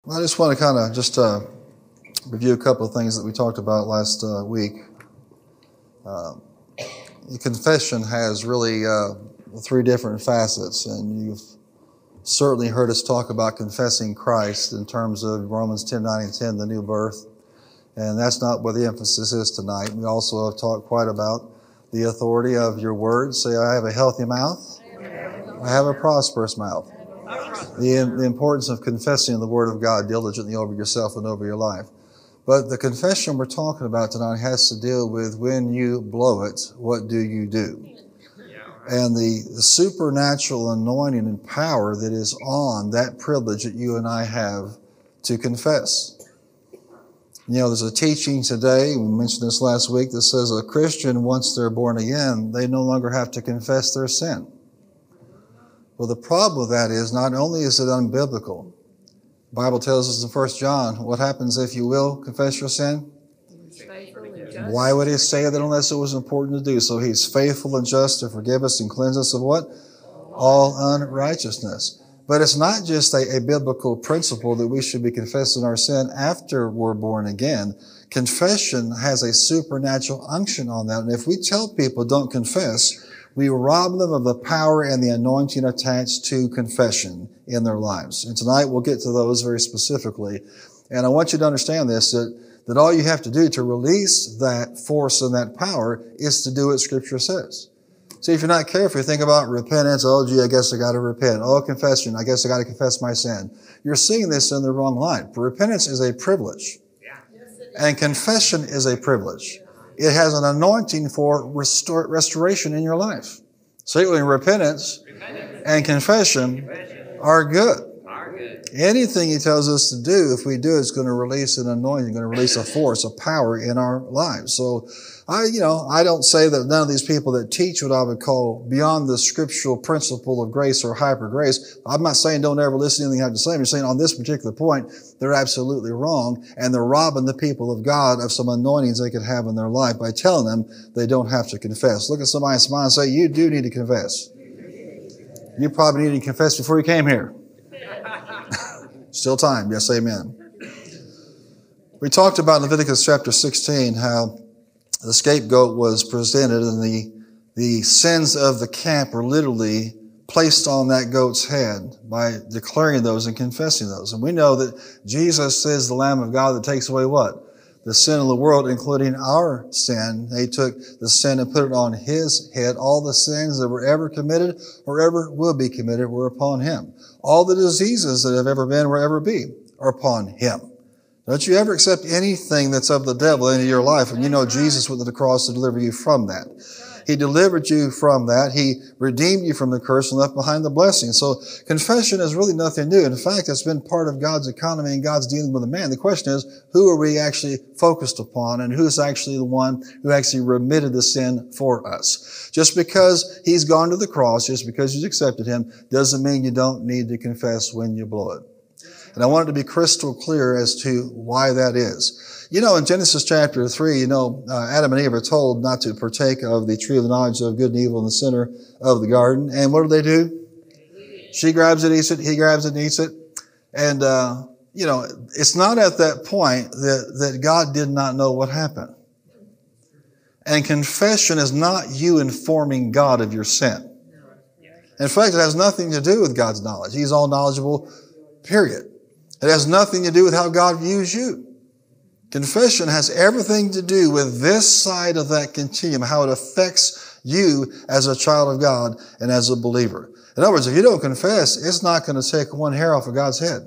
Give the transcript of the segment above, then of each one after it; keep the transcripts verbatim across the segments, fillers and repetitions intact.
I just want to kind of just uh, review a couple of things that we talked about last uh, week. Uh, confession has really uh, three different facets, and you've certainly heard us talk about confessing Christ in terms of Romans ten, nine, and ten, the new birth. And that's not where the emphasis is tonight. We also have talked quite about the authority of your words. Say, I have a healthy mouth. I have a prosperous mouth. The, the importance of confessing the Word of God diligently over yourself and over your life. But the confession we're talking about tonight has to deal with when you blow it, what do you do? And the, the supernatural anointing and power that is on that privilege that you and I have to confess. You know, there's a teaching today, we mentioned this last week, that says a Christian, once they're born again, they no longer have to confess their sin. Well, the problem with that is not only is it unbiblical, the Bible tells us in First John, what happens if you will confess your sin? Why would he say that unless it was important to do so? He's faithful and just to forgive us and cleanse us of what? All unrighteousness. But it's not just a, a biblical principle that we should be confessing our sin after we're born again. Confession has a supernatural unction on that. And if we tell people don't confess, we rob them of the power and the anointing attached to confession in their lives. And tonight we'll get to those very specifically. And I want you to understand this, that, that all you have to do to release that force and that power is to do what Scripture says. See, if you're not careful, you think about repentance. Oh, gee, I guess I got to repent. Oh, confession. I guess I got to confess my sin. You're seeing this in the wrong light. Repentance is a privilege. And confession is a privilege. It has an anointing for restore, restoration in your life. So repentance and confession are good. Anything he tells us to do, if we do, it's going to release an anointing, going to release a force, a power in our lives. So I, you know, I don't say that none of these people that teach what I would call beyond the scriptural principle of grace or hyper grace. I'm not saying don't ever listen to anything I have to say. I'm saying on this particular point, they're absolutely wrong, and they're robbing the people of God of some anointings they could have in their life by telling them they don't have to confess. Look at somebody and smile and say, you do need to confess. You probably needed to confess before you came here. Still time. Yes, amen. We talked about Leviticus chapter sixteen, how the scapegoat was presented and the, the sins of the camp were literally placed on that goat's head by declaring those and confessing those. And we know that Jesus is the Lamb of God that takes away what? The sin of the world, including our sin. He took the sin and put it on His head. All the sins that were ever committed or ever will be committed were upon Him. All the diseases that have ever been or ever be are upon Him. Don't you ever accept anything that's of the devil into your life, and you know Jesus went to the cross to deliver you from that. He delivered you from that. He redeemed you from the curse and left behind the blessing. So confession is really nothing new. In fact, it's been part of God's economy and God's dealing with a man. The question is, who are we actually focused upon, and who's actually the one who actually remitted the sin for us? Just because He's gone to the cross, just because you've accepted Him, doesn't mean you don't need to confess when you blow it. And I wanted to be crystal clear as to why that is. You know, in Genesis chapter three, you know, uh, Adam and Eve are told not to partake of the tree of the knowledge of good and evil in the center of the garden. And what do they do? She grabs it, eats it. He grabs it and eats it. And, uh, you know, it's not at that point that, that God did not know what happened. And confession is not you informing God of your sin. In fact, it has nothing to do with God's knowledge. He's all knowledgeable, period. It has nothing to do with how God views you. Confession has everything to do with this side of that continuum, how it affects you as a child of God and as a believer. In other words, if you don't confess, it's not going to take one hair off of God's head.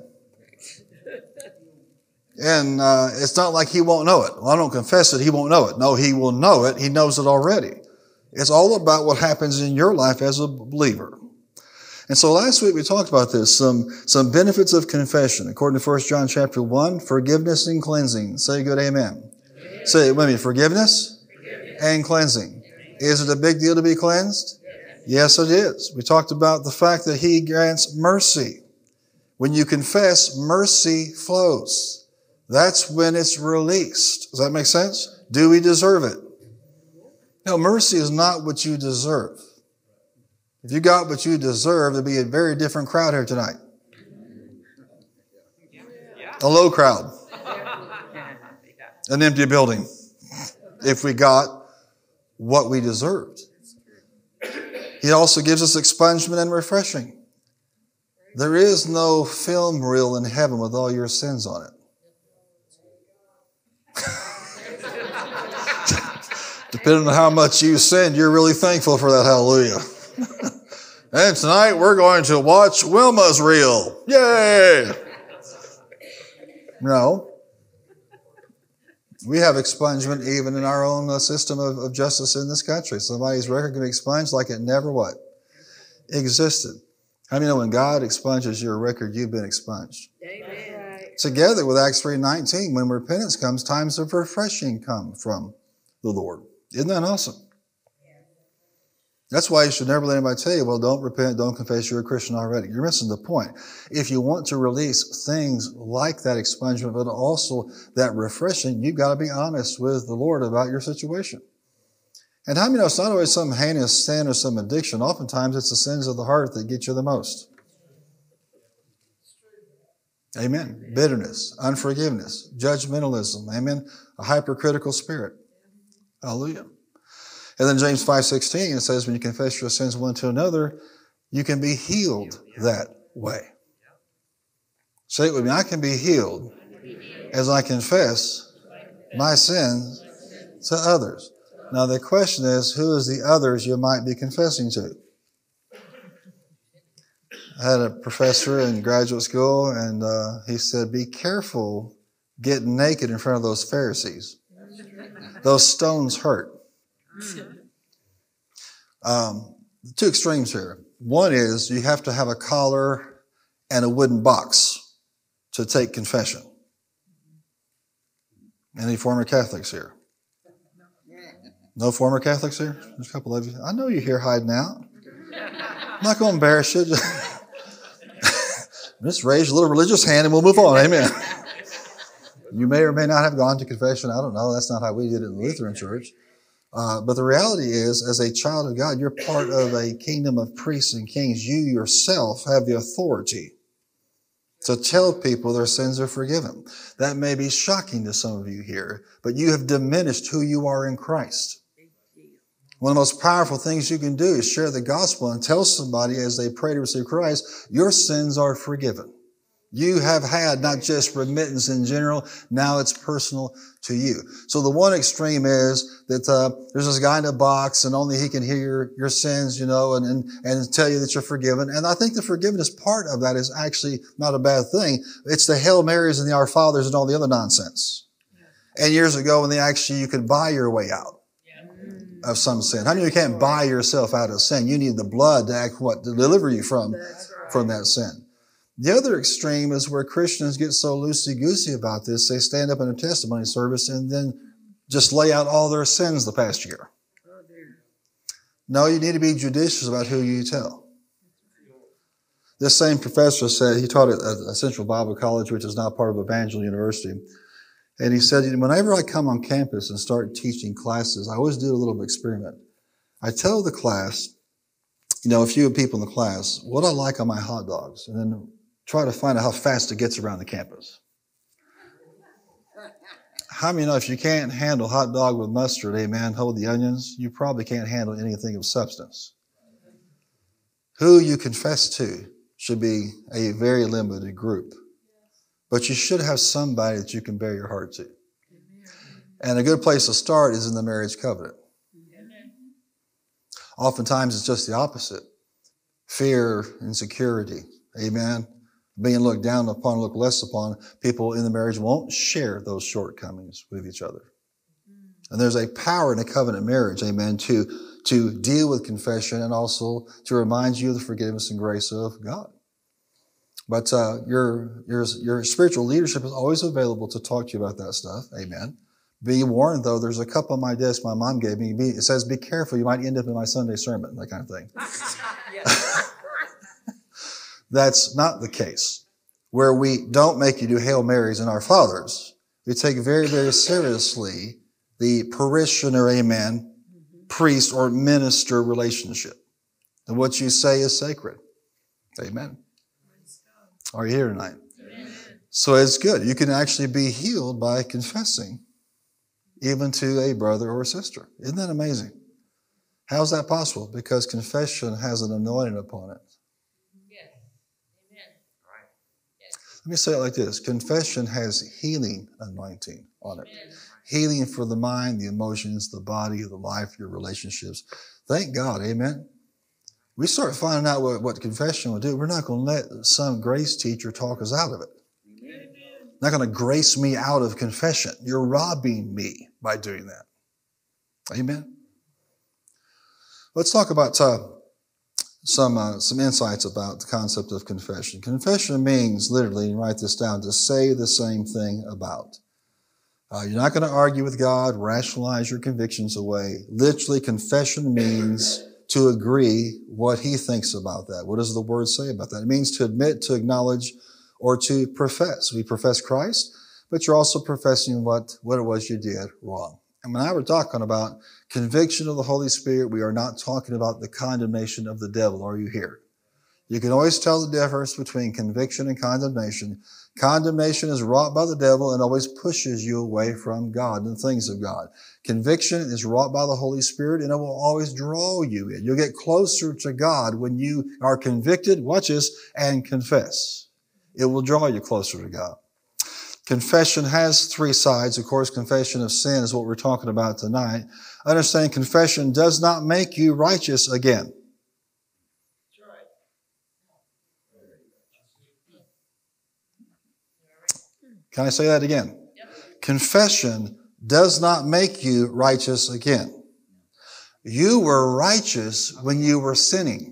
And uh, it's not like He won't know it. Well, I don't confess it, He won't know it. No, He will know it. He knows it already. It's all about what happens in your life as a believer. And so last week we talked about this, some, some benefits of confession. According to First John chapter one, forgiveness and cleansing. Say good amen. Amen. Say it with me, forgiveness, forgiveness and cleansing. Amen. Is it a big deal to be cleansed? Yes. Yes, it is. We talked about the fact that He grants mercy. When you confess, mercy flows. That's when it's released. Does that make sense? Do we deserve it? No, mercy is not what you deserve. If you got what you deserve, there'd be a very different crowd here tonight. A low crowd. An empty building. If we got what we deserved. He also gives us expungement and refreshing. There is no film reel in heaven with all your sins on it. Depending on how much you sinned, you're really thankful for that. Hallelujah. And tonight we're going to watch Wilma's reel. Yay! No. We have expungement even in our own uh, system of, of justice in this country. Somebody's record can be expunged like it never what? Existed. How many know when God expunges your record, you've been expunged? Amen. Together with Acts three nineteen, when repentance comes, times of refreshing come from the Lord. Isn't that awesome? That's why you should never let anybody tell you, well, don't repent, don't confess you're a Christian already. You're missing the point. If you want to release things like that expungement, but also that refreshing, you've got to be honest with the Lord about your situation. And how many know it's not always some heinous sin or some addiction. Oftentimes it's the sins of the heart that get you the most. Amen. Bitterness, unforgiveness, judgmentalism. Amen. A hypercritical spirit. Hallelujah. And then James five sixteen, it says, when you confess your sins one to another, you can be healed that way. Say it with me. I can be healed as I confess my sins to others. Now the question is, who is the others you might be confessing to? I had a professor in graduate school, and uh, he said, be careful getting naked in front of those Pharisees. Those stones hurt. Um, two extremes here. One is you have to have a collar and a wooden box to take confession. Any former Catholics here? No former Catholics here? There's a couple of you. I know you're here hiding out. I'm not going to embarrass you. Just raise your little religious hand and we'll move on. Amen. You may or may not have gone to confession. I don't know. That's not how we did it in the Lutheran Church. Uh, but the reality is, as a child of God, you're part of a kingdom of priests and kings. You yourself have the authority to tell people their sins are forgiven. That may be shocking to some of you here, but you have diminished who you are in Christ. One of the most powerful things you can do is share the gospel and tell somebody as they pray to receive Christ, your sins are forgiven. You have had not just remittance in general, now it's personal to you. So the one extreme is that uh, there's this guy in a box and only he can hear your, your sins, you know, and, and, and tell you that you're forgiven. And I think the forgiveness part of that is actually not a bad thing. It's the Hail Marys and the Our Fathers and all the other nonsense. And years ago when they actually, you could buy your way out of some sin. How many of you can't buy yourself out of sin? You need the blood to act what? To deliver you from, from that sin. The other extreme is where Christians get so loosey-goosey about this, they stand up in a testimony service and then just lay out all their sins the past year. No, you need to be judicious about who you tell. This same professor said, he taught at a Central Bible College, which is now part of Evangel University. And he said, whenever I come on campus and start teaching classes, I always do a little experiment. I tell the class, you know, a few people in the class, what I like on my hot dogs, and then try to find out how fast it gets around the campus. How many know if you can't handle hot dog with mustard, amen, hold the onions, you probably can't handle anything of substance. Who you confess to should be a very limited group. But you should have somebody that you can bear your heart to. And a good place to start is in the marriage covenant. Oftentimes it's just the opposite. Fear, insecurity, amen, being looked down upon, looked less upon. People in the marriage won't share those shortcomings with each other. And there's a power in a covenant marriage, amen, to, to deal with confession and also to remind you of the forgiveness and grace of God. But uh, your, your, your spiritual leadership is always available to talk to you about that stuff, amen. Be warned, though, there's a cup on my desk my mom gave me. It says, be careful, you might end up in my Sunday sermon, that kind of thing. That's not the case. Where we don't make you do Hail Marys and Our Fathers, we take very, very seriously the parishioner, amen, priest or minister relationship. And what you say is sacred. Amen. Are you here tonight? Amen. So it's good. You can actually be healed by confessing, even to a brother or a sister. Isn't that amazing? How's that possible? Because confession has an anointing upon it. Yes. Amen. Right. Yes. Let me say it like this. Confession has healing anointing on it. Amen. Healing for the mind, the emotions, the body, the life, your relationships. Thank God. Amen. We start finding out what, what confession will do. We're not going to let some grace teacher talk us out of it. Amen. Not going to grace me out of confession. You're robbing me by doing that. Amen. Let's talk about uh, some uh, some insights about the concept of confession. Confession means, literally, and write this down, to say the same thing about. Uh, you're not going to argue with God, rationalize your convictions away. Literally, confession means to agree what he thinks about that. What does the word say about that? It means to admit, to acknowledge, or to profess. We profess Christ, but you're also professing what, what it was you did wrong. And when I were talking about conviction of the Holy Spirit, we are not talking about the condemnation of the devil. Are you here? You can always tell the difference between conviction and condemnation. Condemnation is wrought by the devil and always pushes you away from God and the things of God. Conviction is wrought by the Holy Spirit and it will always draw you in. You'll get closer to God when you are convicted, watch this, and confess. It will draw you closer to God. Confession has three sides. Of course, confession of sin is what we're talking about tonight. Understand, confession does not make you righteous again. Can I say that again? Yep. Confession does not make you righteous again. You were righteous when you were sinning.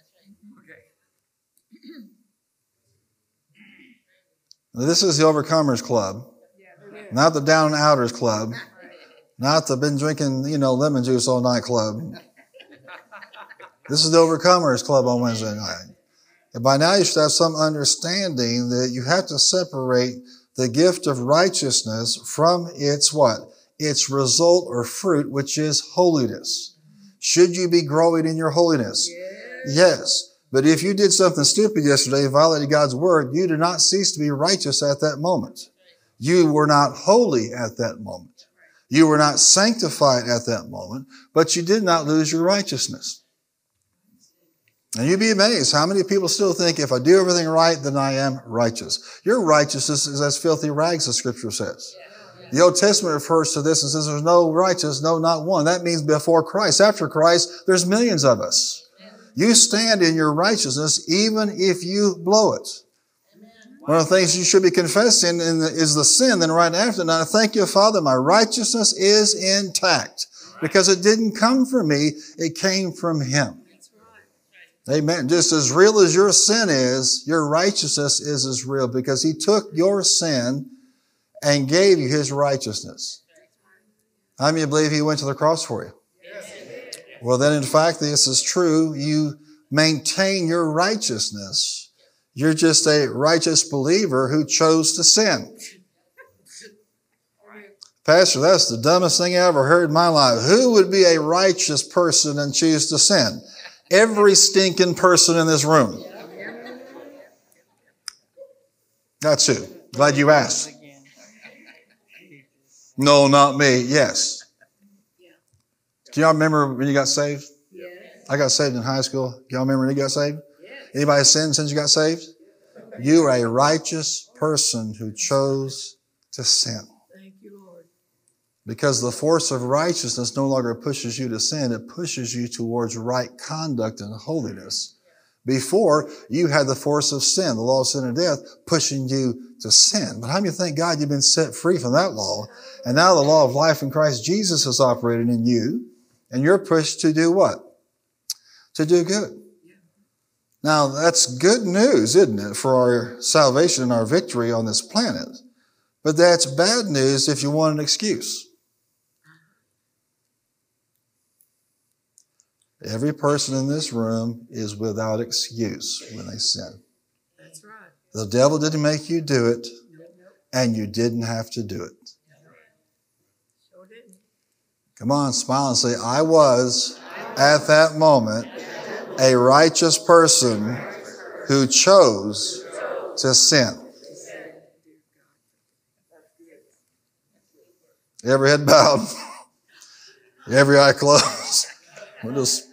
This is the Overcomers Club, not the Down and Outers Club, not the been drinking, you know, lemon juice all night club. This is the Overcomers Club on Wednesday night. And by now you should have some understanding that you have to separate the gift of righteousness from its what? Its result or fruit, which is holiness. Should you be growing in your holiness? Yes. Yes. But if you did something stupid yesterday, violated God's word, you did not cease to be righteous at that moment. You were not holy at that moment. You were not sanctified at that moment, but you did not lose your righteousness. And you'd be amazed how many people still think if I do everything right, then I am righteous. Your righteousness is as filthy rags, the scripture says. The Old Testament refers to this and says there's no righteous, no, not one. That means before Christ. After Christ, there's millions of us. You stand in your righteousness even if you blow it. One of the things you should be confessing is the sin. Then right after, now thank you, Father, my righteousness is intact. Because it didn't come from me, it came from him. Amen. Just as real as your sin is, your righteousness is as real because he took your sin and gave you his righteousness. How many believe he went to the cross for you? Well, then, in fact, this is true. You maintain your righteousness. You're just a righteous believer who chose to sin. Pastor, that's the dumbest thing I ever heard in my life. Who would be a righteous person and choose to sin? Every stinking person in this room. That's who. Glad you asked. No, not me. Yes. Do y'all remember when you got saved? Yes. I got saved in high school. Do y'all remember when you got saved? Yes. Anybody sinned since you got saved? You are a righteous person who chose to sin. Thank you, Lord. Because the force of righteousness no longer pushes you to sin. It pushes you towards right conduct and holiness. Before, you had the force of sin, the law of sin and death, pushing you to sin. But how many thank God you've been set free from that law? And now the law of life in Christ Jesus is operating in you. And you're pushed to do what? To do good. Now, that's good news, isn't it, for our salvation and our victory on this planet. But that's bad news if you want an excuse. Every person in this room is without excuse when they sin. That's right. The devil didn't make you do it, and you didn't have to do it. Sure didn't. Come on, smile and say, I was, at that moment, a righteous person who chose to sin. Every head bowed. Every eye closed. We're just...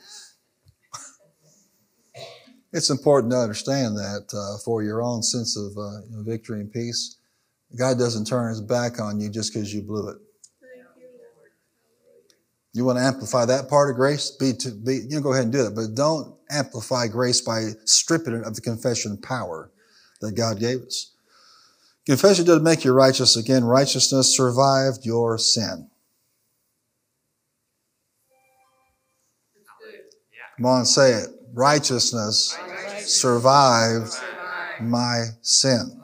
It's important to understand that uh, for your own sense of uh, you know, victory and peace, God doesn't turn his back on you just because you blew it. You want to amplify that part of grace? Be to be, you know, go ahead and do it. But don't amplify grace by stripping it of the confession power that God gave us. Confession doesn't make you righteous. Again, righteousness survived your sin. Come on, say it. Righteousness survived my sin.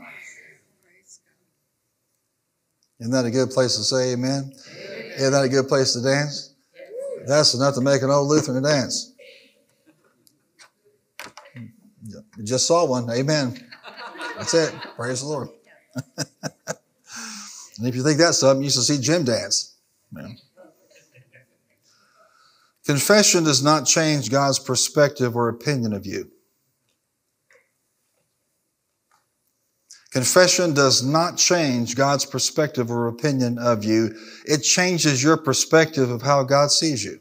Isn't that a good place to say amen? Isn't that a good place to dance? That's enough to make an old Lutheran dance. You just saw one. Amen. That's it. Praise the Lord. And if you think that's something, you should see Jim dance. Man. Confession does not change God's perspective or opinion of you. Confession does not change God's perspective or opinion of you. It changes your perspective of how God sees you.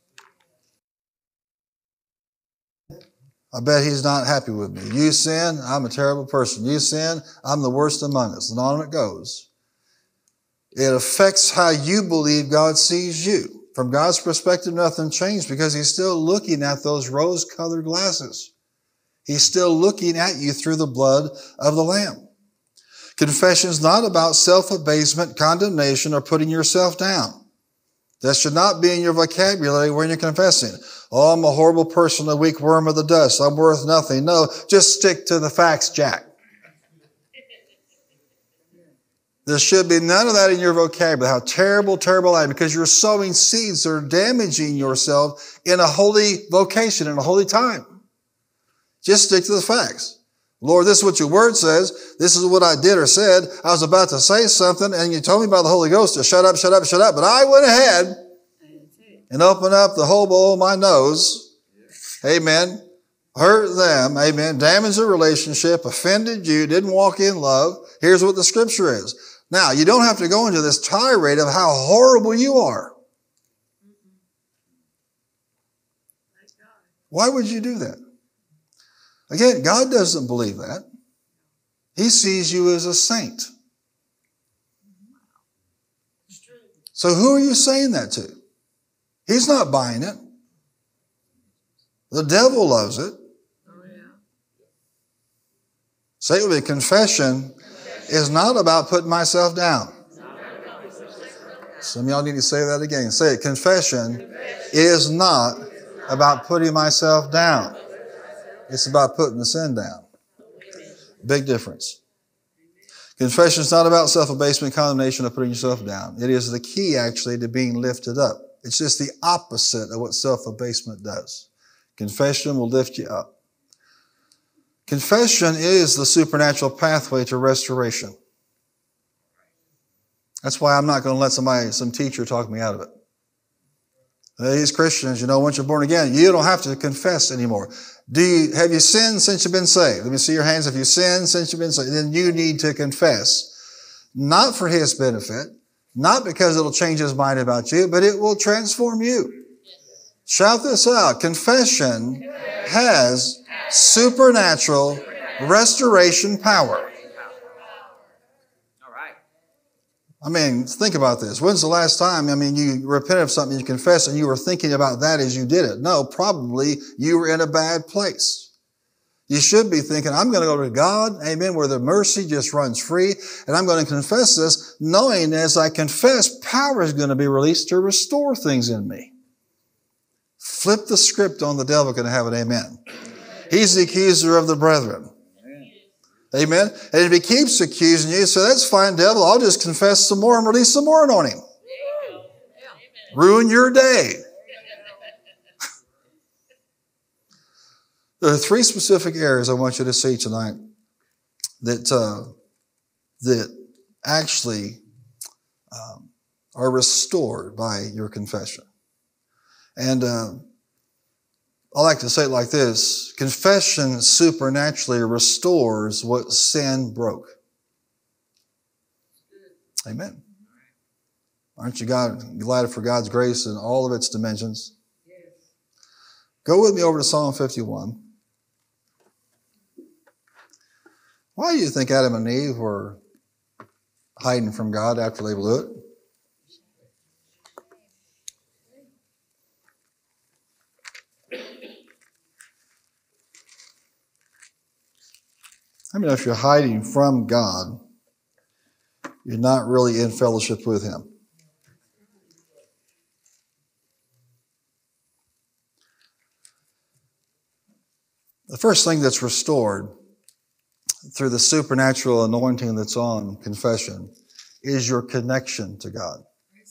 I bet he's not happy with me. You sin, I'm a terrible person. You sin, I'm the worst among us. And on it goes. It affects how you believe God sees you. From God's perspective, nothing changed because he's still looking at those rose-colored glasses. He's still looking at you through the blood of the Lamb. Confession is not about self-abasement, condemnation, or putting yourself down. That should not be in your vocabulary when you're confessing. Oh, I'm a horrible person, a weak worm of the dust. I'm worth nothing. No, just stick to the facts, Jack. There should be none of that in your vocabulary. How terrible, terrible I am, because you're sowing seeds that are damaging yourself in a holy vocation, in a holy time. Just stick to the facts. Lord, this is what your word says. This is what I did or said. I was about to say something, and you told me by the Holy Ghost to shut up, shut up, shut up. But I went ahead and opened up the whole bowl of my nose. Amen. Hurt them. Amen. Damaged the relationship. Offended you. Didn't walk in love. Here's what the scripture is. Now, you don't have to go into this tirade of how horrible you are. Why would you do that? Again, God doesn't believe that. He sees you as a saint. So who are you saying that to? He's not buying it. The devil loves it. Say it with me. Confession is not about putting myself down. Some of y'all need to say that again. Say it. Confession is not about putting myself down. It's about putting the sin down. Big difference. Confession is not about self-abasement, condemnation, or putting yourself down. It is the key, actually, to being lifted up. It's just the opposite of what self-abasement does. Confession will lift you up. Confession is the supernatural pathway to restoration. That's why I'm not going to let somebody, some teacher talk me out of it. These Christians, you know, once you're born again, you don't have to confess anymore. Do you, have you sinned since you've been saved? Let me see your hands. If you sinned since you've been saved, then you need to confess. Not for his benefit, not because it'll change his mind about you, but it will transform you. Shout this out. Confession has supernatural restoration power. I mean, think about this. When's the last time, I mean, you repented of something, you confessed, and you were thinking about that as you did it? No, probably you were in a bad place. You should be thinking, I'm going to go to God, amen, where the mercy just runs free, and I'm going to confess this, knowing as I confess, power is going to be released to restore things in me. Flip the script on the devil, going to have an amen. He's the accuser of the brethren. Amen. And if he keeps accusing you, so that's fine, devil. I'll just confess some more and release some more on him. Ruin your day. There are three specific areas I want you to see tonight that uh, that actually um, are restored by your confession. And uh, I like to say it like this. Confession supernaturally restores what sin broke. Amen. Aren't you God, glad for God's grace in all of its dimensions? Yes. Go with me over to Psalm fifty-one. Why do you think Adam and Eve were hiding from God after they blew it? I mean, if you're hiding from God, you're not really in fellowship with Him. The first thing that's restored through the supernatural anointing that's on confession is your connection to God.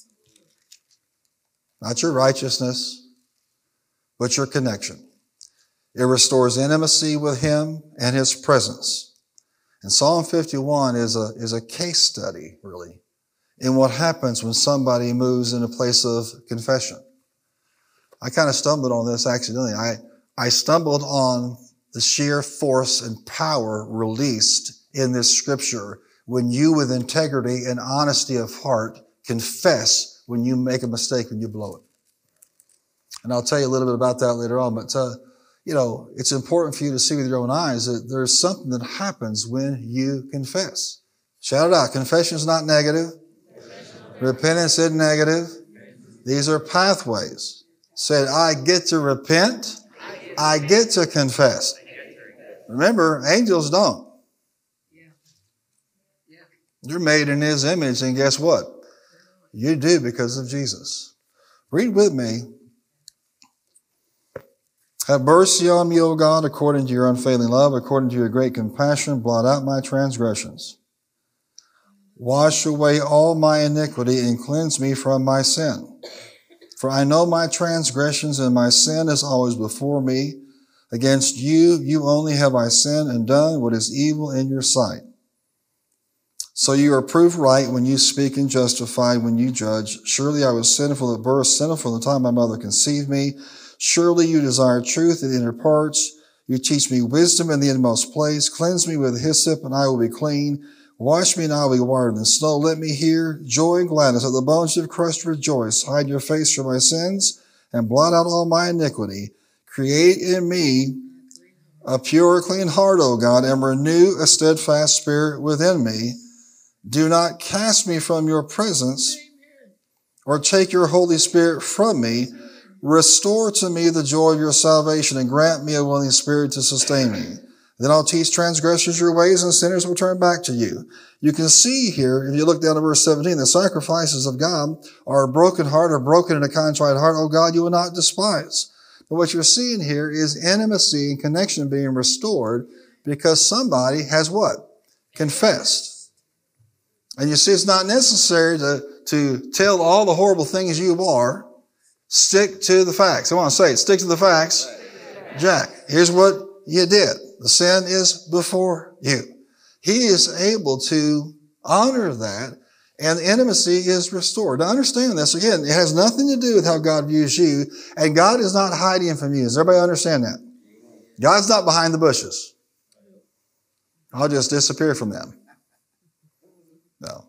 Not your righteousness, but your connection. It restores intimacy with Him and His presence. And Psalm fifty-one is a, is a case study, really, in what happens when somebody moves in a place of confession. I kind of stumbled on this accidentally. I, I stumbled on the sheer force and power released in this scripture when you, with integrity and honesty of heart, confess when you make a mistake, when you blow it. And I'll tell you a little bit about that later on, but uh, you know, it's important for you to see with your own eyes that there's something that happens when you confess. Shout it out. Confession is not negative. Repentance isn't negative. These are pathways. Said, I get to repent. I get to confess. Remember, angels don't. You're made in His image, and guess what? You do because of Jesus. Read with me. Have mercy on me, O God, according to your unfailing love, according to your great compassion, blot out my transgressions. Wash away all my iniquity and cleanse me from my sin. For I know my transgressions, and my sin is always before me. Against you, you only have I sinned and done what is evil in your sight. So you are proved right when you speak and justified when you judge. Surely I was sinful at birth, sinful from the time my mother conceived me. Surely you desire truth in the inner parts. You teach me wisdom in the inmost place. Cleanse me with hyssop, and I will be clean. Wash me, and I will be whiter than snow. Let me hear joy and gladness. Let the bones you have crushed rejoice. Hide your face from my sins, and blot out all my iniquity. Create in me a pure, clean heart, O God, and renew a steadfast spirit within me. Do not cast me from your presence, or take your Holy Spirit from me. Restore to me the joy of your salvation, and grant me a willing spirit to sustain me. Then I'll teach transgressors your ways, and sinners will turn back to you. You can see here, if you look down to verse seventeen, the sacrifices of God are a broken heart, or broken and a contrite heart. Oh God, you will not despise. But what you're seeing here is intimacy and connection being restored because somebody has what? Confessed. And you see, it's not necessary to, to tell all the horrible things you are. Stick to the facts. I want to say it. Stick to the facts. Jack, here's what you did. The sin is before you. He is able to honor that, and the intimacy is restored. Now understand this. Again, it has nothing to do with how God views you, and God is not hiding from you. Does everybody understand that? God's not behind the bushes. I'll just disappear from them. No.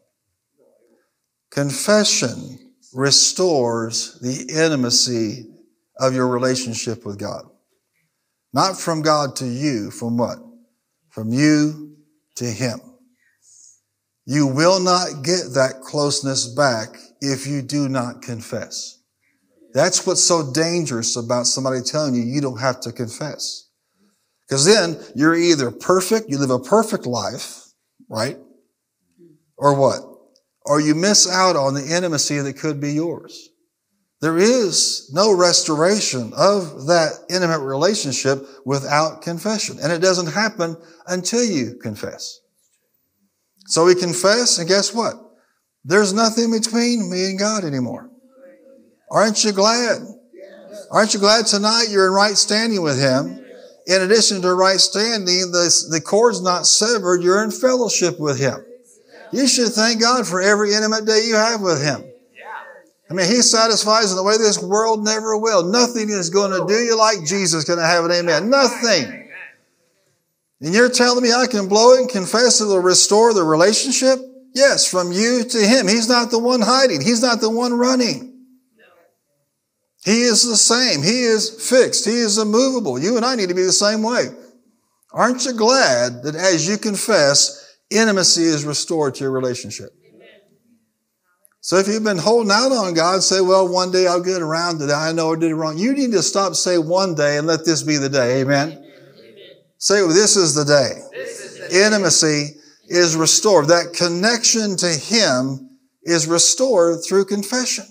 Confession restores the intimacy of your relationship with God. Not from God to you, from what? From you to Him. You will not get that closeness back if you do not confess. That's what's so dangerous about somebody telling you you don't have to confess. Because then you're either perfect, you live a perfect life, right? Or what? Or you miss out on the intimacy that could be yours. There is no restoration of that intimate relationship without confession. And it doesn't happen until you confess. So we confess, and guess what? There's nothing between me and God anymore. Aren't you glad? Aren't you glad tonight you're in right standing with Him? In addition to right standing, the, the cord's not severed. You're in fellowship with Him. You should thank God for every intimate day you have with Him. I mean, He satisfies in the way this world never will. Nothing is going to do you like Jesus. Can I have an amen? Nothing. And you're telling me I can blow it and confess it will restore the relationship? Yes, from you to him. He's not the one hiding. He's not the one running. He is the same. He is fixed. He is immovable. You and I need to be the same way. Aren't you glad that as you confess, intimacy is restored to your relationship? So if you've been holding out on God, say, well, one day I'll get around to that. I know I did it wrong. You need to stop saying one day and let this be the day. Amen? Amen. Say, well, this is the day. This is the day. Intimacy is restored. That connection to him is restored through confession.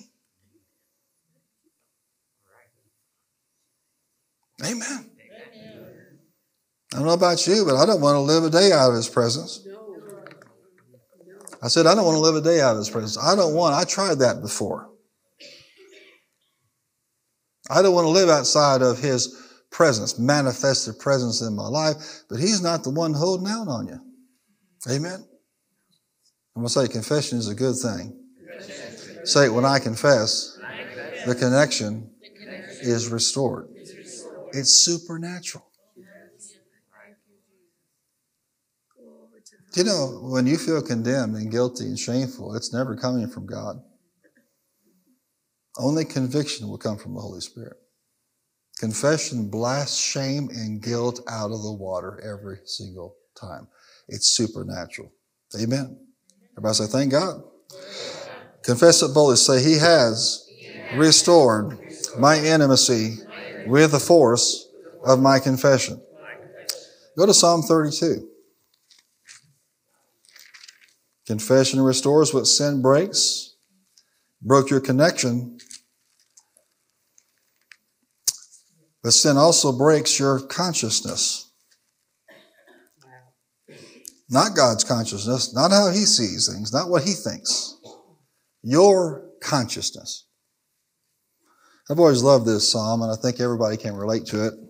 Amen. Amen. I don't know about you, but I don't want to live a day out of his presence. I said, I don't want to live a day out of his presence. I don't want, I tried that before. I don't want to live outside of his presence, manifested presence in my life, but he's not the one holding out on you. Amen? I'm going to say confession is a good thing. Say it, when I confess, the connection is restored. It's supernatural. You know, when you feel condemned and guilty and shameful, it's never coming from God. Only conviction will come from the Holy Spirit. Confession blasts shame and guilt out of the water every single time. It's supernatural. Amen. Everybody say, thank God. Confess it boldly. Say, he has restored my intimacy with the force of my confession. Go to Psalm thirty-two. Confession restores what sin breaks. Broke your connection. But sin also breaks your consciousness. Not God's consciousness, not how he sees things, not what he thinks. Your consciousness. I've always loved this psalm, and I think everybody can relate to it.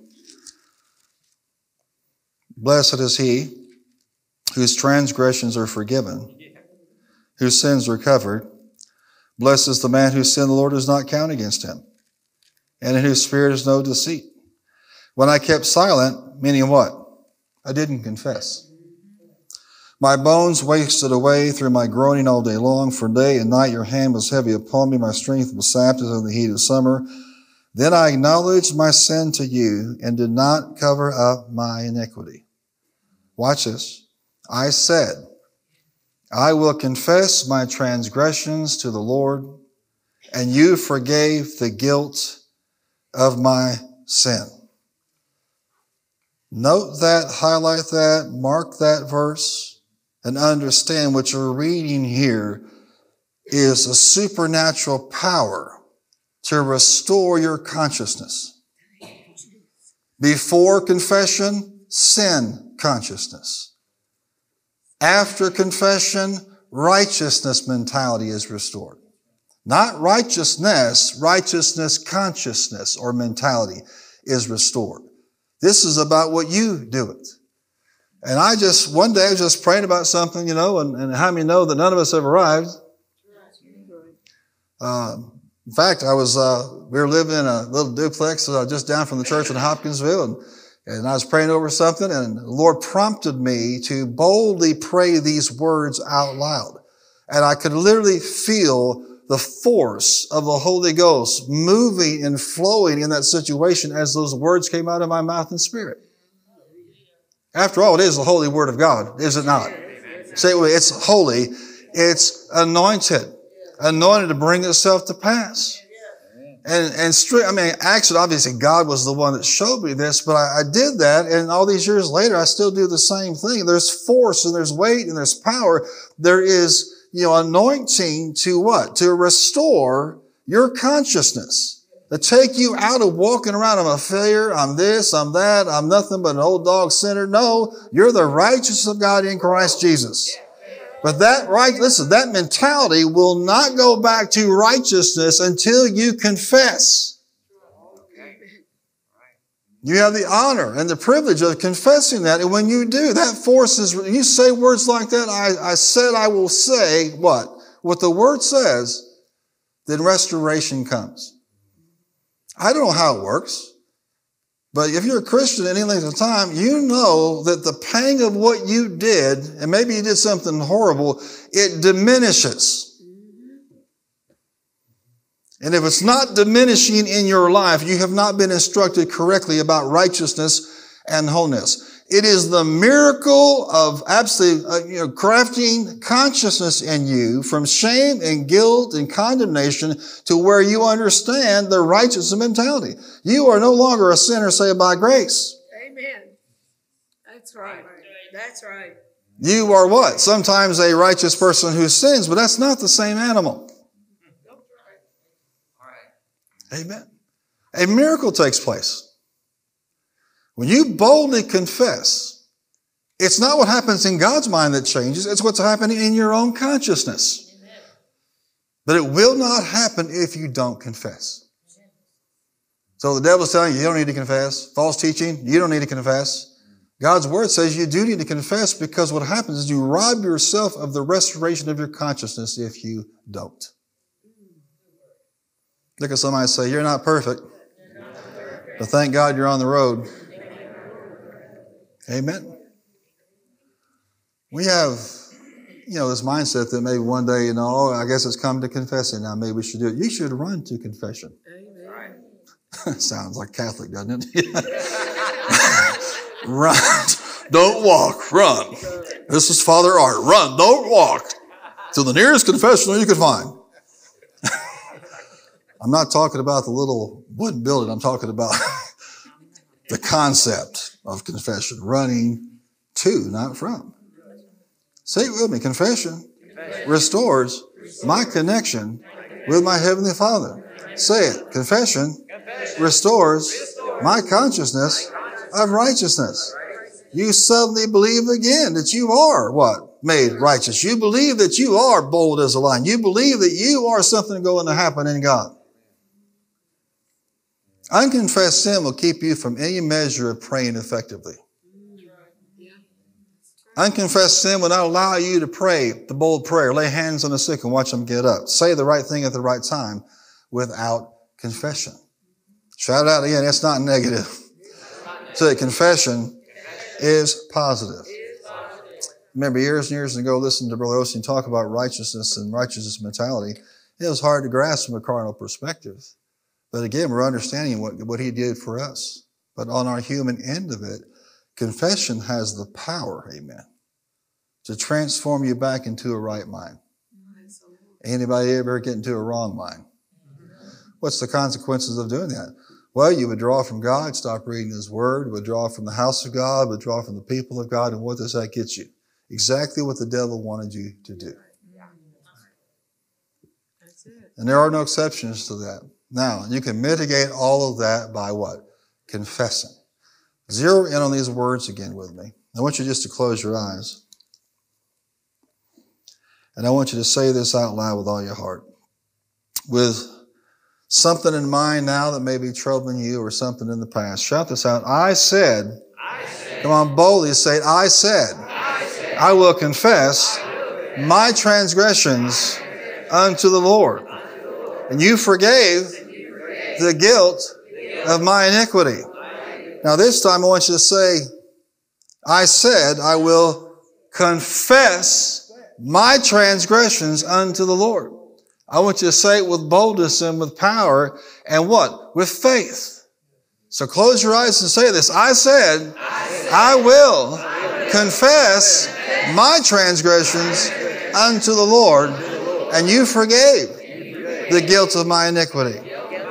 Blessed is he whose transgressions are forgiven, whose sins are covered. Blessed is the man whose sin the Lord does not count against him, and in whose spirit is no deceit. When I kept silent, meaning what? I didn't confess. My bones wasted away through my groaning all day long. For day and night your hand was heavy upon me. My strength was sapped as in the heat of summer. Then I acknowledged my sin to you and did not cover up my iniquity. Watch this. I said, I will confess my transgressions to the Lord, and you forgave the guilt of my sin. Note that, highlight that, mark that verse, and understand what you're reading here is a supernatural power to restore your consciousness. Before confession, sin consciousness. After confession, righteousness mentality is restored. Not righteousness, righteousness consciousness or mentality is restored. This is about what you do it. And I just, one day I was just praying about something, you know, and, and how many know that none of us have arrived? Uh, in fact, I was, uh, we were living in a little duplex uh, just down from the church in Hopkinsville, and, and I was praying over something, and the Lord prompted me to boldly pray these words out loud. And I could literally feel the force of the Holy Ghost moving and flowing in that situation as those words came out of my mouth and spirit. After all, it is the holy word of God, is it not? Say it with me. It's holy. It's anointed. Anointed to bring itself to pass. And, and straight, I mean, actually, obviously, God was the one that showed me this, but I, I did that, and all these years later, I still do the same thing. There's force, and there's weight, and there's power. There is, you know, anointing to what? To restore your consciousness. To take you out of walking around, I'm a failure, I'm this, I'm that, I'm nothing but an old dog sinner. No, you're the righteousness of God in Christ Jesus. But that right, listen, that mentality will not go back to righteousness until you confess. You have the honor and the privilege of confessing that. And when you do, that forces, you say words like that, I, I said I will say what? What the word says, then restoration comes. I don't know how it works. But if you're a Christian any length of time, you know that the pang of what you did, and maybe you did something horrible, it diminishes. And if it's not diminishing in your life, you have not been instructed correctly about righteousness and wholeness. It is the miracle of absolutely uh, you know, crafting consciousness in you from shame and guilt and condemnation to where you understand the righteous mentality. You are no longer a sinner saved by grace. Amen. That's right. That's right. You are what? Sometimes a righteous person who sins, but that's not the same animal. Amen. A miracle takes place. When you boldly confess, it's not what happens in God's mind that changes, it's what's happening in your own consciousness. Amen. But it will not happen if you don't confess. Amen. So the devil's telling you, you don't need to confess. False teaching, you don't need to confess. God's word says you do need to confess, because what happens is you rob yourself of the restoration of your consciousness if you don't. Look at somebody and say, you're not perfect, but thank God you're on the road. Amen. We have, you know, this mindset that maybe one day, you know, oh, I guess it's come to confessing now. Maybe we should do it. You should run to confession. Amen. Sounds like Catholic, doesn't it? Run. Don't walk. Run. This is Father Art. Run. Don't walk to the nearest confessional you can find. I'm not talking about the little wooden building. I'm talking about the concept of confession, running to, not from. Say it with me. Confession, confession. Restores, restores my connection with my Heavenly Father. Say it. Confession, confession. Restores, restores my consciousness of righteousness. You suddenly believe again that you are what? Made righteous. You believe that you are bold as a lion. You believe that you are something going to happen in God. Unconfessed sin will keep you from any measure of praying effectively. Unconfessed sin will not allow you to pray the bold prayer, lay hands on the sick and watch them get up, say the right thing at the right time without confession. Shout it out again. It's not negative. So confession is positive. Remember years and years ago, listening to Brother Osteen talk about righteousness and righteousness mentality. It was hard to grasp from a carnal perspective. But again, we're understanding what, what he did for us. But on our human end of it, confession has the power, amen, to transform you back into a right mind. Anybody ever get into a wrong mind? What's the consequences of doing that? Well, you withdraw from God, stop reading His Word, withdraw from the house of God, withdraw from the people of God, and what does that get you? Exactly what the devil wanted you to do. And there are no exceptions to that. Now, you can mitigate all of that by what? Confessing. Zero in on these words again with me. I want you just to close your eyes. And I want you to say this out loud with all your heart. With something in mind now that may be troubling you or something in the past. Shout this out. I said. I said. Come on, boldly say it. I said. I said. I will confess, I will confess my transgressions, my transgressions unto the Lord. Unto the Lord. And you forgave, and you forgave the guilt, the guilt of my iniquity. Now this time I want you to say, I said I will confess my transgressions unto the Lord. I want you to say it with boldness and with power and what? With faith. So close your eyes and say this. I said, I, said, I will I will confess, confess my transgressions unto the Lord, and you forgave the guilt of my iniquity.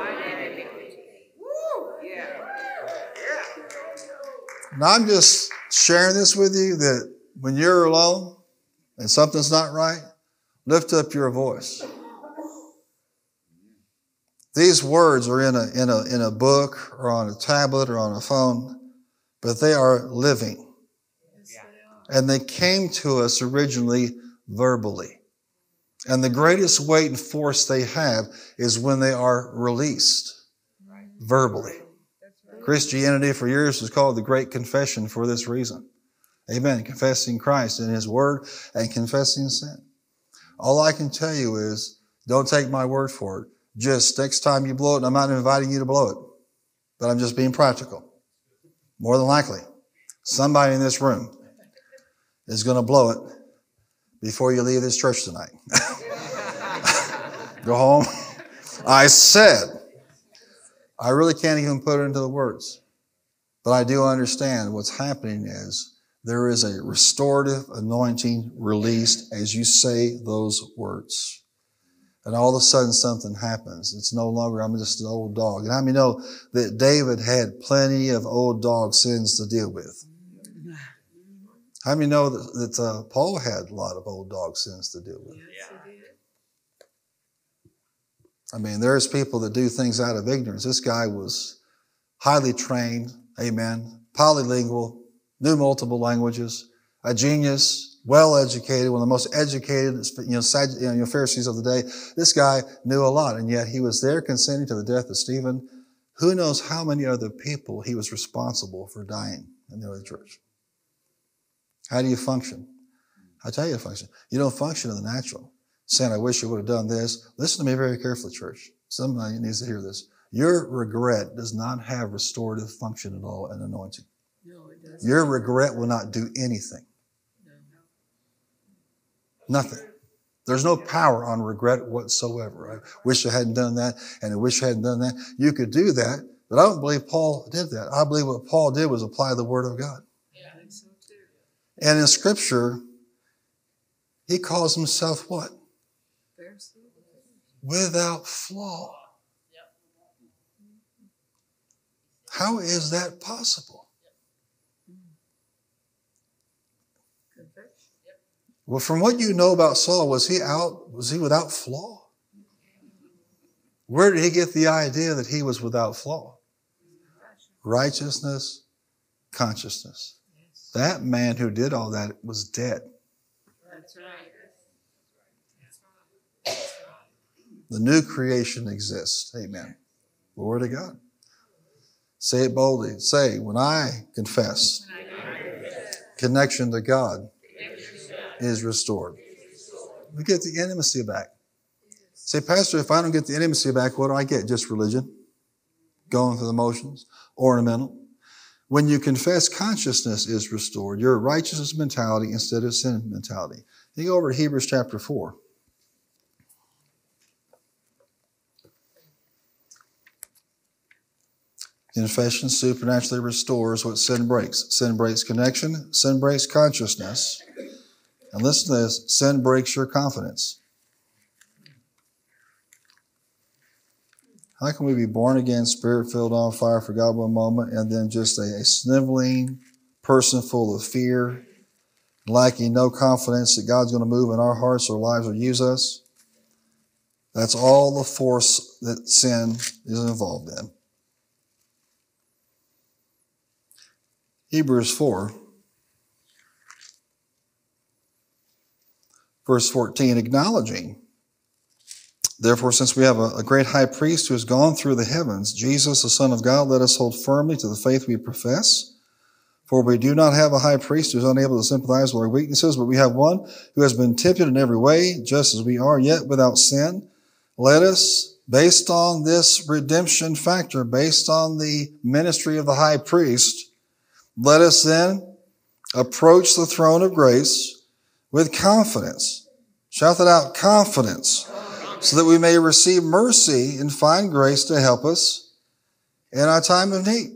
Now, I'm just sharing this with you that when you're alone and something's not right, lift up your voice. These words are in a, in a, in a book or on a tablet or on a phone, but they are living. And they came to us originally verbally. And the greatest weight and force they have is when they are released verbally. Christianity for years was called the Great Confession for this reason. Amen. Confessing Christ and His Word and confessing sin. All I can tell you is, don't take my word for it. Just next time you blow it, and I'm not inviting you to blow it, but I'm just being practical. more than likely, somebody in this room is going to blow it before you leave this church tonight. Go home. I said, I really can't even put it into the words, but I do understand what's happening is there is a restorative anointing released as you say those words. And all of a sudden something happens. It's no longer, I'm just an old dog. And how many know that David had plenty of old dog sins to deal with? How many know that, that uh, Paul had a lot of old dog sins to deal with? Yes, he did. I mean, there's people that do things out of ignorance. This guy was highly trained, amen, polylingual, knew multiple languages, a genius, well-educated, one of the most educated, you know, Sad, you know, Pharisees of the day. This guy knew a lot, and yet he was there consenting to the death of Stephen. Who knows how many other people he was responsible for dying in the early church? How do you function? I tell you to function. You don't function in the natural. Saying, I wish I would have done this. Listen to me very carefully, church. Somebody needs to hear this. Your regret does not have restorative function at all in anointing. No, it doesn't. Your regret will not do anything. No. Nothing. There's no power on regret whatsoever. I wish I hadn't done that, and I wish I hadn't done that. You could do that, but I don't believe Paul did that. I believe what Paul did was apply the Word of God. Yeah, I think so too. And in Scripture, he calls himself what? Without flaw. How is that possible? Well, from what you know about Saul, was he out, was he without flaw? Where did he get the idea that he was without flaw? Righteousness, consciousness. That man who did all that was dead. That's right. The new creation exists. Amen. Glory to God. Say it boldly. Say, when I confess, connection to God is restored. We get the intimacy back. Say, Pastor, if I don't get the intimacy back, what do I get? Just religion? Going through the motions? Ornamental? When you confess, consciousness is restored. Your righteousness mentality instead of sin mentality. You go over to Hebrews chapter four. Confession supernaturally restores what sin breaks. Sin breaks connection. Sin breaks consciousness. And listen to this. Sin breaks your confidence. How can we be born again, spirit-filled, on fire for God one moment, and then just a, a sniveling person full of fear, lacking no confidence that God's going to move in our hearts or lives or use us? That's all the force that sin is involved in. Hebrews four, verse fourteen, acknowledging, therefore, since we have a, a great high priest who has gone through the heavens, Jesus, the Son of God, let us hold firmly to the faith we profess. For we do not have a high priest who is unable to sympathize with our weaknesses, but we have one who has been tempted in every way, just as we are, yet without sin. Let us, based on this redemption factor, based on the ministry of the high priest, let us then approach the throne of grace with confidence. Shout that out, confidence, so that we may receive mercy and find grace to help us in our time of need.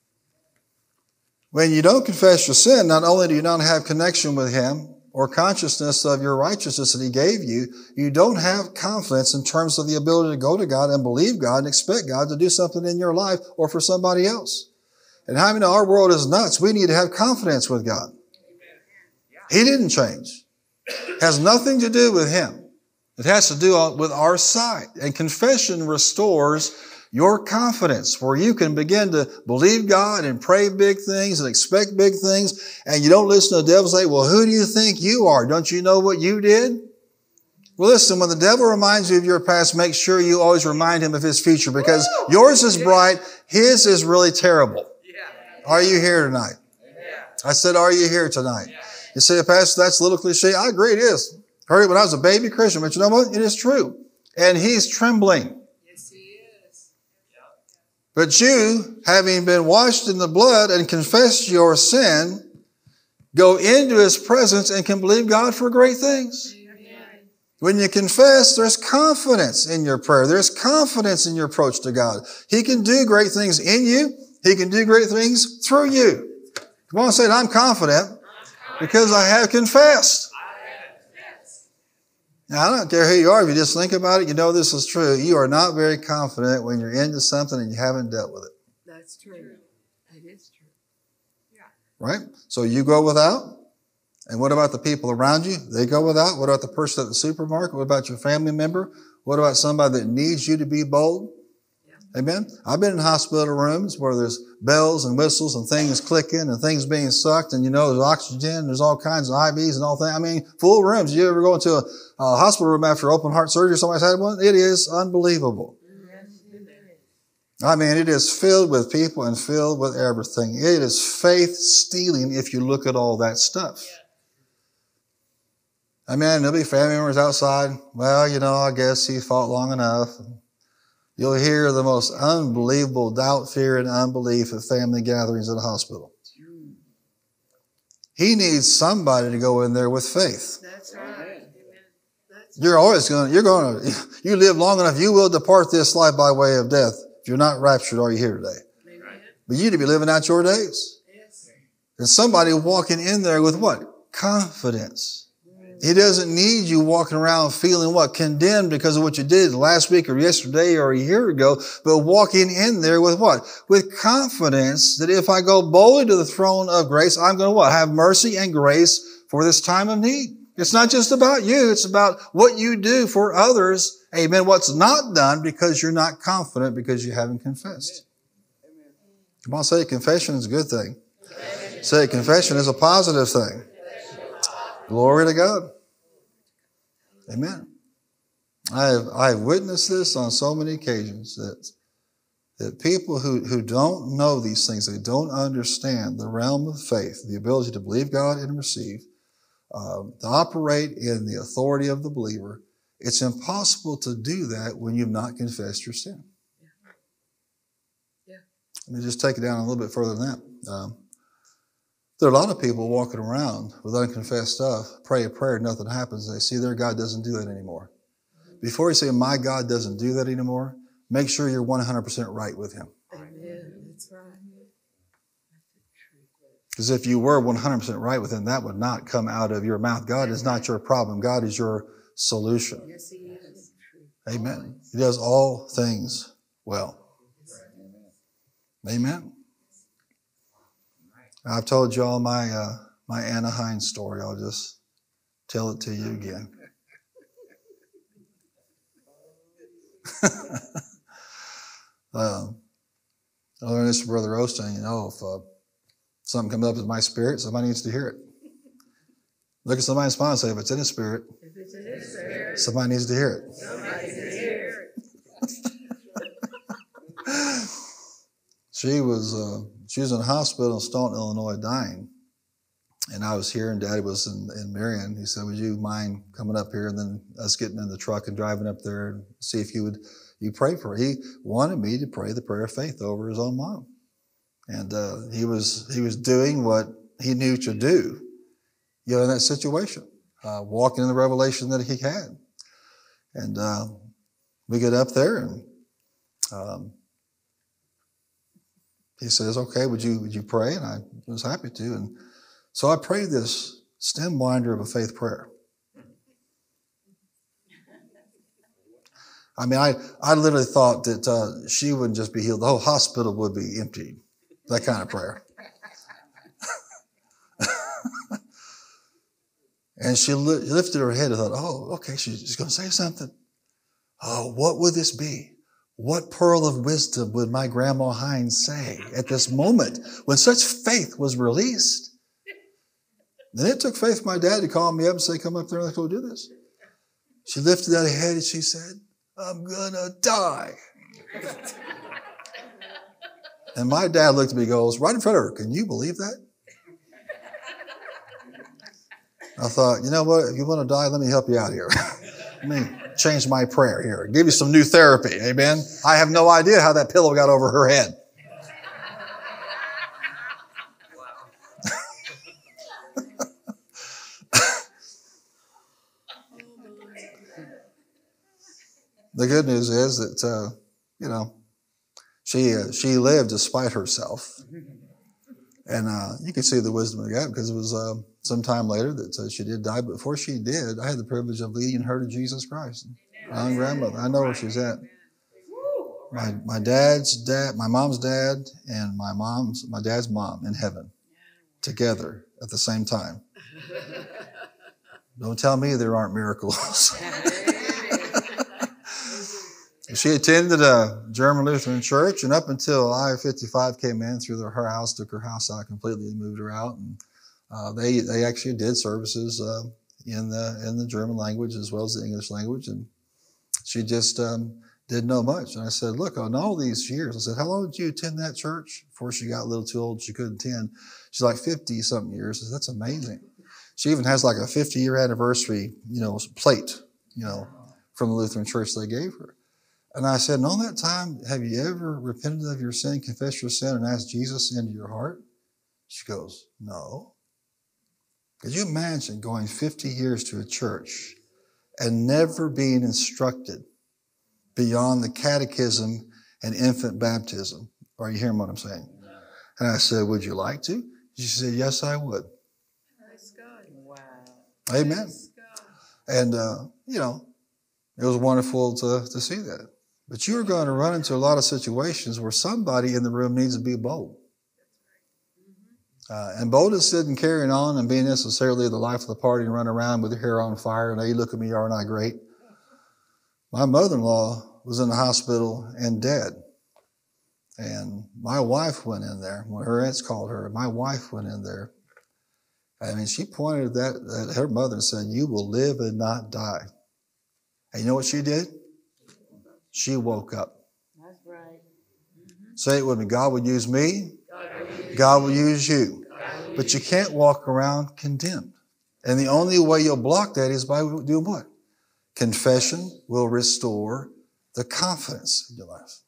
When you don't confess your sin, not only do you not have connection with Him or consciousness of your righteousness that He gave you, you don't have confidence in terms of the ability to go to God and believe God and expect God to do something in your life or for somebody else. And how many know our world is nuts? We need to have confidence with God. He didn't change. It has nothing to do with Him. It has to do with our sight. And confession restores your confidence, where you can begin to believe God and pray big things and expect big things. And you don't listen to the devil say, well, who do you think you are? Don't you know what you did? Well, listen, when the devil reminds you of your past, make sure you always remind him of his future, because yours is bright, his is really terrible. Are you here tonight? I said, are you here tonight? You say, Pastor, that's a little cliche. I agree, it is. Heard it when I was a baby Christian, but you know what? It is true. And he's trembling. Yes, he is. But you, having been washed in the blood and confessed your sin, go into his presence and can believe God for great things. Amen. When you confess, there's confidence in your prayer. There's confidence in your approach to God. He can do great things in you. He can do great things through you. Come on, say it. I'm confident because I have confessed. Now, I don't care who you are. If you just think about it, you know this is true. You are not very confident when you're into something and you haven't dealt with it. That's true. That is true. Yeah. Right? So you go without. And what about the people around you? They go without. What about the person at the supermarket? What about your family member? What about somebody that needs you to be bold? Yeah. Amen? I've been in hospital rooms where there's bells and whistles and things clicking and things being sucked, and you know there's oxygen, there's all kinds of I Vs and all things. I mean, full rooms. You ever go into a, a hospital room after open heart surgery, somebody's had one? It is unbelievable. I mean, it is filled with people and filled with everything. It is faith stealing if you look at all that stuff. I mean, there'll be family members outside. Well, you know, I guess he fought long enough. You'll hear the most unbelievable doubt, fear, and unbelief at family gatherings at a hospital. He needs somebody to go in there with faith. That's right. That's You're always going to, you're going to, you live long enough, you will depart this life by way of death. If you're not raptured, are you here today? Amen. But you need to be living out your days. Yes. And somebody walking in there with what? Confidence. He doesn't need you walking around feeling what? Condemned because of what you did last week or yesterday or a year ago, but walking in there with what? With confidence that if I go boldly to the throne of grace, I'm going to what? Have mercy and grace for this time of need. It's not just about you. It's about what you do for others. Amen. What's not done because you're not confident because you haven't confessed. Amen. Come on, say it. Confession is a good thing. Amen. Say it. Confession is a positive thing. Glory to God. Amen. I have, I have witnessed this on so many occasions that, that people who, who don't know these things, they don't understand the realm of faith, the ability to believe God and receive, um, to operate in the authority of the believer. It's impossible to do that when you've not confessed your sin. Yeah. Let me just take it down a little bit further than that. Um, There are a lot of people walking around with unconfessed stuff, pray a prayer, nothing happens. They see their God doesn't do that anymore. Before you say, my God doesn't do that anymore, make sure you're one hundred percent right with him. Amen. That's right. Because if you were one hundred percent right with him, that would not come out of your mouth. God is not your problem. God is your solution. Yes, he is. Amen. He does all things well. Amen. I've told you all my uh, my Anaheim story. I'll just tell it to you again. um, I learned this from Brother Osteen. You know, if uh, something comes up in my spirit, somebody needs to hear it. Look at somebody's spine and say, if it's in his spirit, If it's in his spirit, somebody needs to hear it. somebody needs to hear it. She was uh, she was in a hospital in Staunton, Illinois, dying. And I was here, and Daddy was in, in Marion. He said, would you mind coming up here and then us getting in the truck and driving up there and see if you would you pray for her? He wanted me to pray the prayer of faith over his own mom. And uh, he was he was doing what he knew to do, you know, in that situation, uh, walking in the revelation that he had. And uh, we get up there, and um, he says, okay, would you would you pray? And I was happy to. And so I prayed this stem winder of a faith prayer. I mean, I, I literally thought that uh, she wouldn't just be healed. The whole hospital would be emptied. That kind of prayer. And she li- lifted her head and thought, oh, okay, she's going to say something. Oh, what would this be? What pearl of wisdom would my Grandma Hines say at this moment when such faith was released? Then it took faith for my dad to call me up and say, come up there and let's go do this. She lifted that head and she said, I'm going to die. And my dad looked at me and goes, right in front of her, can you believe that? I thought, you know what, if you want to die, let me help you out here. Let me change my prayer here. Give you some new therapy. Amen. I have no idea how that pillow got over her head. The good news is that, uh, you know, she uh, she lived despite herself. And uh, you can see the wisdom of God because it was uh, some time later that uh, she did die. But before she did, I had the privilege of leading her to Jesus Christ. My own grandmother. I know where she's at. My my dad's dad, my mom's dad, and my mom's my dad's mom in heaven together at the same time. Don't tell me there aren't miracles. She attended a German Lutheran church, and up until I fifty-five came in through the, her house, took her house out completely and moved her out. And uh, they they actually did services uh, in the in the German language as well as the English language, and she just um, didn't know much. And I said, look, in all these years, I said, how long did you attend that church? Before she got a little too old, she couldn't attend. She's like fifty-something years. I said, that's amazing. She even has like a fifty-year anniversary, you know, plate, you know, from the Lutheran church they gave her. And I said, in all that time, have you ever repented of your sin, confessed your sin, and asked Jesus into your heart? She goes, no. Could you imagine going fifty years to a church and never being instructed beyond the catechism and infant baptism? Are you hearing what I'm saying? And I said, would you like to? She said, yes, I would. Praise God. Wow. Amen. Praise God. And, uh, you know, it was wonderful to, to see that. But you're going to run into a lot of situations where somebody in the room needs to be bold. Uh, and boldness isn't carrying on and being necessarily the life of the party and run around with your hair on fire and, hey, look at me, aren't I great? My mother-in-law was in the hospital and dead. And my wife went in there. When her aunts called her, my wife went in there. I mean, she pointed that at her mother and said, you will live and not die. And you know what she did? She woke up. That's right. Mm-hmm. Say it with me. God would use me. God will use you. But you can't walk around condemned. And the only way you'll block that is by doing what? Confession will restore the confidence in your life.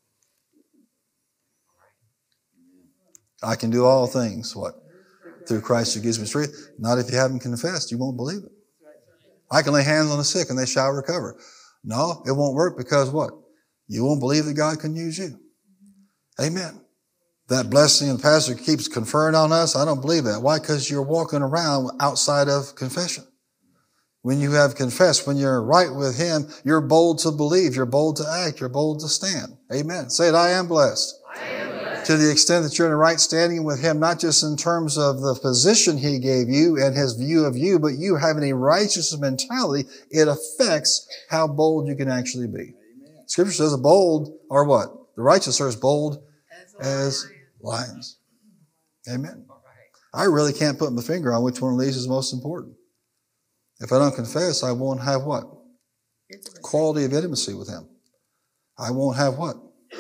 I can do all things, what? Through Christ who gives me strength. Not if you haven't confessed. You won't believe it. I can lay hands on the sick and they shall recover. No, it won't work because what? You won't believe that God can use you. Amen. That blessing the pastor keeps conferring on us, I don't believe that. Why? Because you're walking around outside of confession. When you have confessed, when you're right with Him, you're bold to believe, you're bold to act, you're bold to stand. Amen. Say it, I am blessed. I am blessed. To the extent that you're in the right standing with Him, not just in terms of the position He gave you and His view of you, but you having a righteous mentality, it affects how bold you can actually be. Amen. Scripture says the bold are what? The righteous are as bold as, as lions. Amen. I really can't put my finger on which one of these is most important. If I don't confess, I won't have what? Intimacy. Quality of intimacy with Him. I won't have what?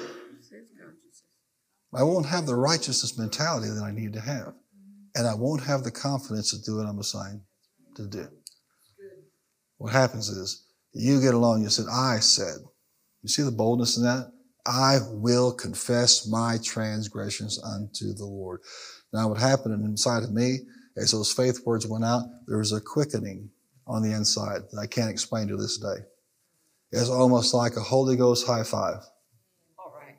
I won't have the righteousness mentality that I need to have. And I won't have the confidence to do what I'm assigned to do. What happens is, you get along, you said, I said. You see the boldness in that? I will confess my transgressions unto the Lord. Now what happened inside of me, as those faith words went out, there was a quickening on the inside that I can't explain to this day. It's almost like a Holy Ghost high five. All right.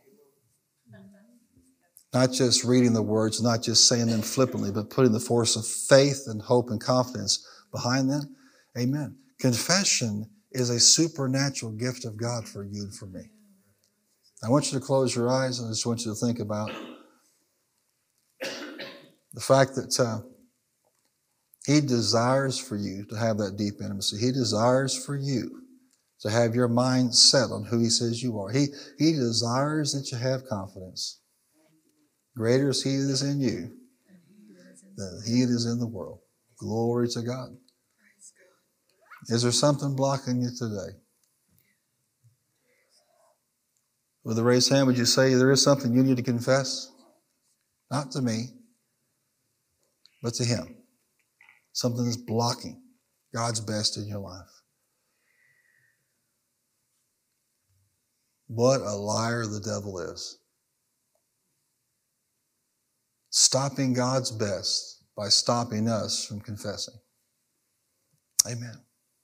Not just reading the words, not just saying them flippantly, but putting the force of faith and hope and confidence behind them. Amen. Confession is a supernatural gift of God for you and for me. I want you to close your eyes and I just want you to think about the fact that uh, He desires for you to have that deep intimacy. He desires for you to have your mind set on who He says you are. He, he desires that you have confidence. Greater is He that is in you than he that is in the world. Glory to God. Is there something blocking you today? With a raised hand, would you say there is something you need to confess? Not to me, but to Him. Something that's blocking God's best in your life. What a liar the devil is. Stopping God's best by stopping us from confessing. Amen.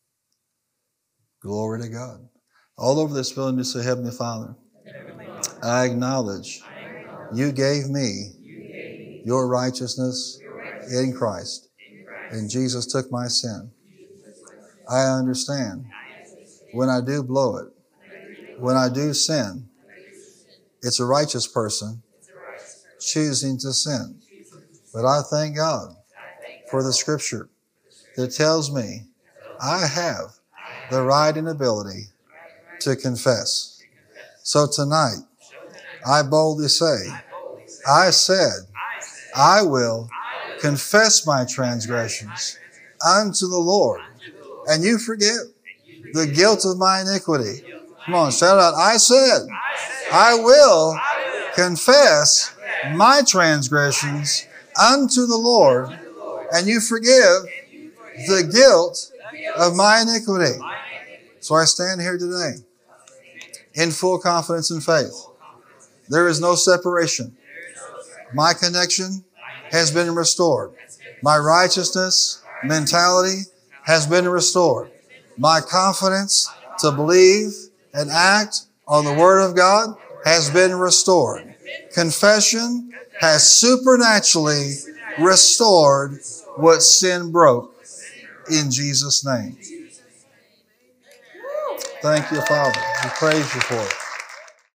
Glory to God. All over this building, just say, Heavenly Father, I acknowledge you gave me your righteousness in Christ, and Jesus took my sin. I understand when I do blow it, when I do sin, it's a righteous person choosing to sin. But I thank God for the scripture that tells me I have the right and ability to confess. So tonight, I boldly say, I said, I will confess my transgressions unto the Lord, and you forgive the guilt of my iniquity. Come on, shout out, I said, I will confess my transgressions unto the Lord, and you forgive the guilt of my iniquity. So I stand here today in full confidence and faith. There is no separation. My connection has been restored. My righteousness mentality has been restored. My confidence to believe and act on the Word of God has been restored. Confession has supernaturally restored what sin broke in Jesus' name. Thank you, Father. We praise you for it.